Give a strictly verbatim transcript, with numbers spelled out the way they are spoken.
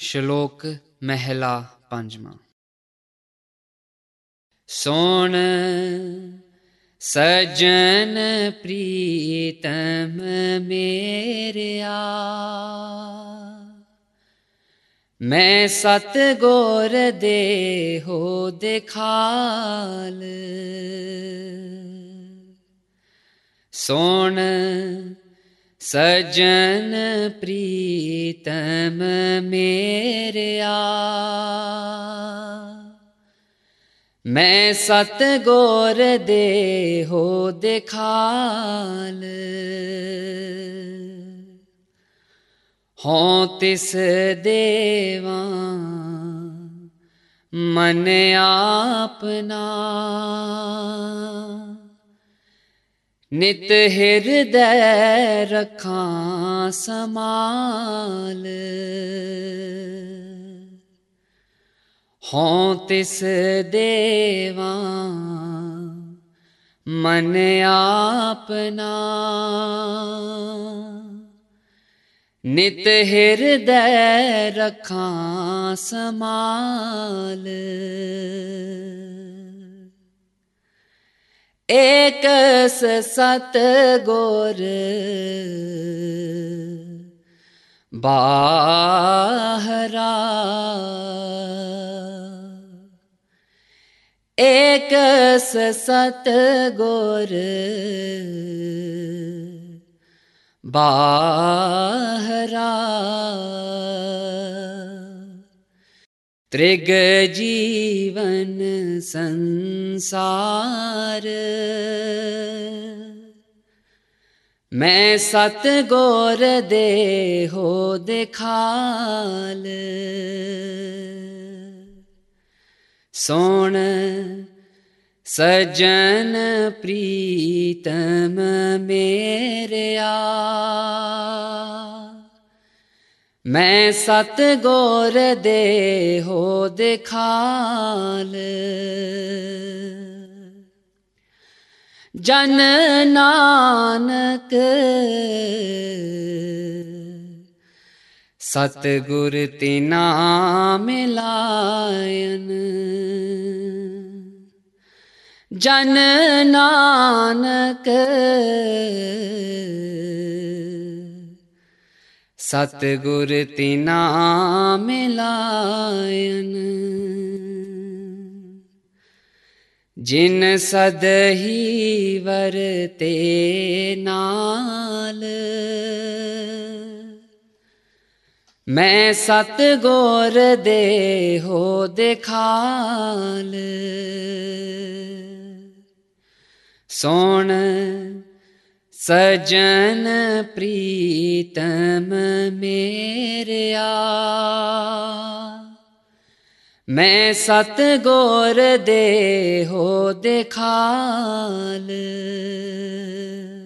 ਸ਼ਲੋਕ ਮਹਿਲਾ ਪੰਜਵਾਂ। ਸੋਣ ਸੱਜਣ ਪ੍ਰੀਤਮ ਮੇਰਿਆ, ਮੈਂ ਸਤਿਗੁਰ ਦੇਹੋ ਦਿਖਾਲ। ਸੋਣ ਸੱਜਣ ਪ੍ਰੀਤਮ ਮੇਰਿਆ, ਮੈਂ ਸਤਿਗੁਰ ਦੇਹੋ ਦਿਖਾਲ। ਹੋਂ ਤਿਸ ਦੇਵਾ ਮਨ ਆਪਨਾ, ਨਿਤ ਹਿਰਦੈ ਰੱਖਾਂ ਸਮਾਲ। ਹੋਂ ਤਿਸ ਦੇਵਾ ਮਨ ਆਪਨਾ, ਨਿਤ ਹਿਰਦੈ ਰੱਖਾਂ ਸਮਾਲ। ਏਕ ਸਤਿਗੁਰ ਬਾਹਰਾ, ਏਕ ਸਤਿਗੁਰ ਬਾਹਰਾ। ਤ੍ਰਿਗ ਜੀਵਨ ਸੰਸਾਰ, ਮੈਂ ਸਤਿਗੁਰ ਦੇਹੋ ਦਿਖਾਲ। ਸੋਣ ਸੱਜਣ ਪ੍ਰੀਤਮ ਮੇਰਿਆ, ਮੈਂ ਸਤਿਗੁਰ ਦੇਹੋ ਦਿਖਾਲ। ਜਨ ਨਾਨਕ ਸਤਿਗੁਰ ਤਿਨਾ ਮਿਲਾਇਨ, ਜਨ ਨਾਨਕ ਸਤਿਗੁਰ ਤਿਨਾ ਮਿਲਾਇਨ। ਜਿਨ ਸਦਹੀ ਵਰਤੇ ਨਾਲ, ਮੈਂ ਸਤਿਗੁਰ ਦੇਹੋ ਦਿਖਾਲ। ਸੋਣ ਸੱਜਣ ਪ੍ਰੀਤਮ ਮੇਰਿਆ, ਮੈਂ ਸਤਿਗੁਰ ਦੇਹੋ ਦਿਖਾਲ।